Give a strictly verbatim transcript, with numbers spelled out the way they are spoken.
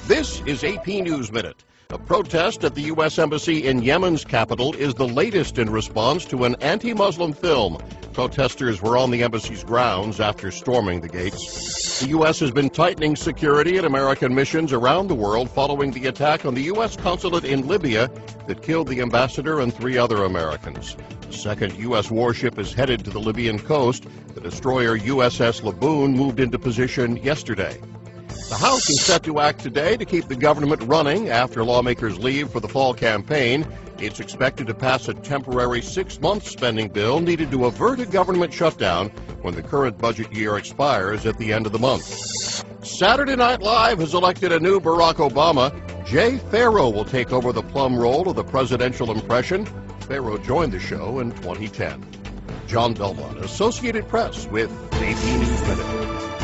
This is A P News Minute. A protest at the U S Embassy in Yemen's capital is the latest in response to an anti-Muslim film. Protesters were on the embassy's grounds after storming the gates. The U S has been tightening security at American missions around the world following the attack on the U S consulate in Libya that killed the ambassador and three other Americans. The second U S warship is headed to the Libyan coast. The destroyer U S S Laboon moved into position yesterday. The House is set to act today to keep the government running after lawmakers leave for the fall campaign. It's expected to pass a temporary six-month spending bill needed to avert a government shutdown when the current budget year expires at the end of the month. Saturday Night Live has elected a new Barack Obama. Jay Pharoah will take over the plum role of the presidential impression. Pharoah joined the show in twenty ten. John Belmont, Associated Press, with A P News Minute.